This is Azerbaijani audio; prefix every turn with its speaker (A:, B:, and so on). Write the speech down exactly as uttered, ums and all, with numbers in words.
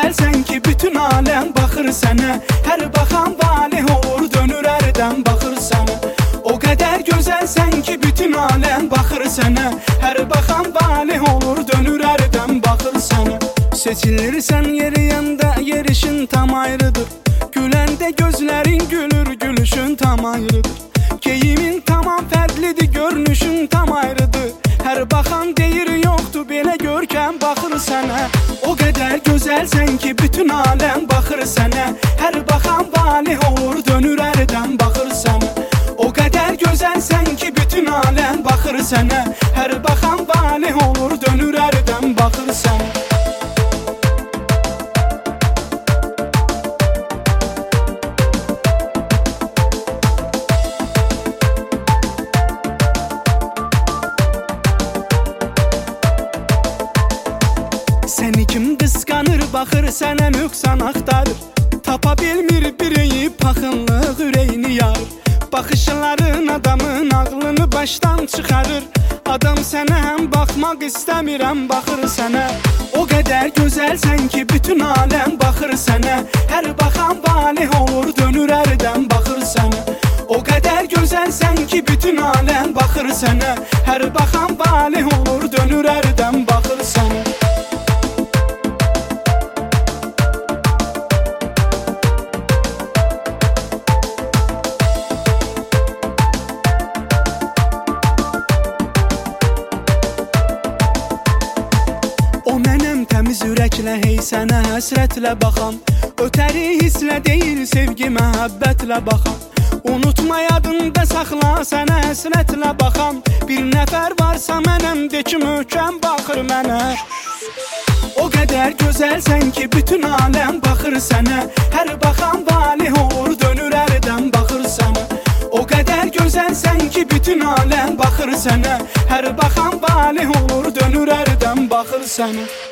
A: gözəlsən ki, bütün aləm baxır sənə. Hər baxan valih olur, dönür ərdən baxır sənə. O qədər gözəlsən ki, bütün aləm baxır sənə. Hər baxan valih olur, dönür ərdən baxır sənə. Seçilirsən yeriyəndə yerişin tam ayrıdır. Güləndə gözlərin gülür, gülüşün tam ayrıdır. Geyimin tamam fərqlidir, görünüşün tam ayrıdır. Hər baxan deyir yoxdur, belə görkəm baxır sənə. O qədər gözəlsən ki, bütün aləm baxır sənə. Hər baxan valih olur, dönür ərdən baxır sənə. O qədər gözəlsən ki, bütün aləm baxır sənə. Hər baxan valih olur, dönür ərdən baxır sənə. Səni kim qısqanır, baxır sənə nöqsan axtarır. Tapa bilmir bireyi, paxınlıq ürəyini yarır. Baxışların adamın ağlını başdan çıxarır. Adam sənə həm baxmaq istəmirəm, baxır sənə. O qədər gözəlsən ki, bütün aləm baxır sənə. Hər baxan valih olur, dönür ərdən baxır sənə. O qədər gözəlsən ki, bütün aləm baxır sənə. Hər baxan valih olur, dönür ərdən baxır sənə. O mənəm təmiz ürəklə, hey sənə həsrətlə baxan. Ötəri hisslə deyil, sevgi məhəbbətlə baxan. Unutma yadında saxla, sənə həsrətlə baxan. Bir nəfər varsa mənəm, de ki möhkəm baxır mənə. O qədər gözəlsən ki, bütün aləm baxır sənə. Hər baxan valih olur, dönür ərdən baxır sənə. O qədər gözəlsən ki, bütün aləm baxır sənə. Hər baxan valih olur, dönür ərdən baxır sənə.